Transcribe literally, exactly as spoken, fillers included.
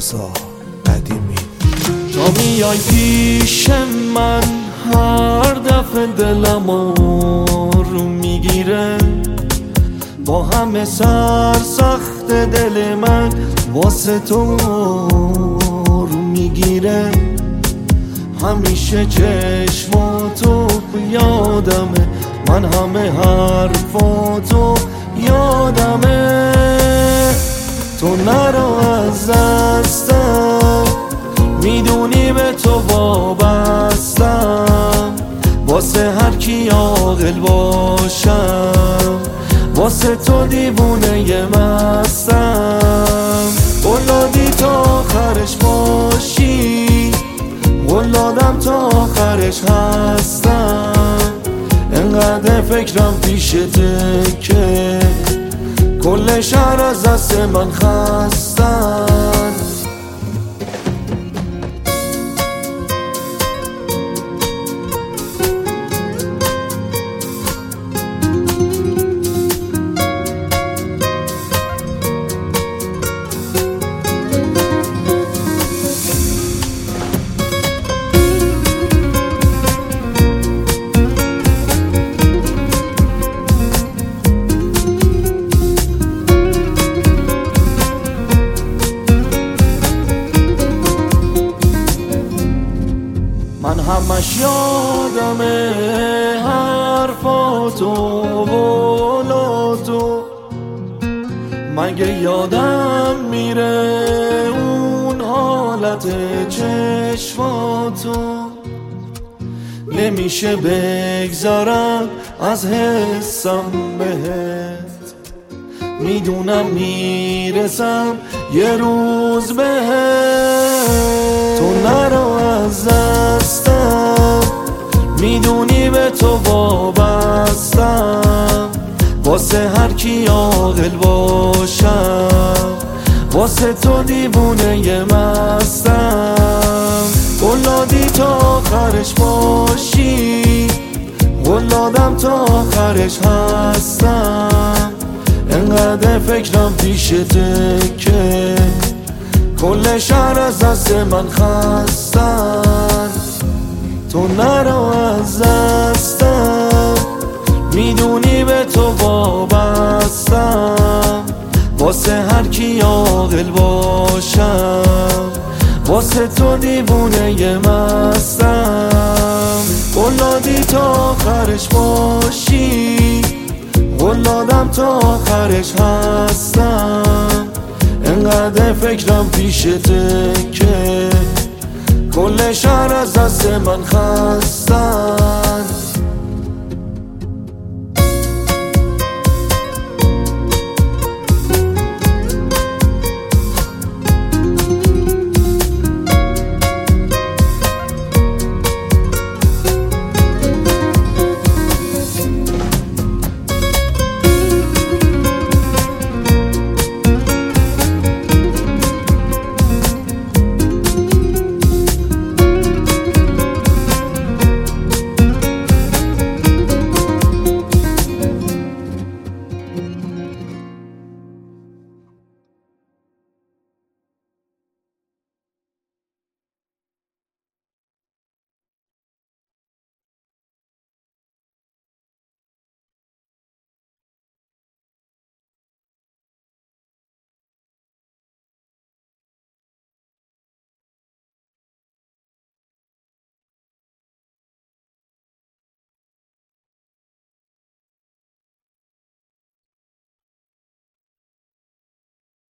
رضا قدیمی. تا میای پیش من هر دفعه دلم رو میگیره، با همه سرسخت دل من واسه تو رو میگیره. همیشه چشماتو یادمه، من همه حرفاتو یادمه. تو نرو از دستم، میدونی به تو وابستم. واسه هر کی عاقل باشم، واسه تو دیوونه مستم. قولادی تا آخرش باشی، قولادم تا آخرش هستم. انقدر فکرم پیشته که کل شهر از دست من خستن. من همش یادمه حرفاتو ولاتو، مگه یادم میره اون حالت چشماتو. نمیشه بگذارم از حسم بهت، میدونم میرسم یه روز بهت. تو نرو از دستم، میدونی به تو وابستم. واسه هر کی عاقل باشم، واسه تو دیوونه مستم. قولادی تا آخرش باشی، قولادم تا آخرش هستم. انقدر فکرم پیشته که کل شهر از دست من خستن. تو نرو از دستم، میدونی به تو وابستم. واسه هر کی عاقل باشم، واسه تو دیوونه مستم. قولادی تا آخرش باشی، قولادم تا آخرش هستم. انقدر فکرم پیشته که کل شهر از دست من خستن.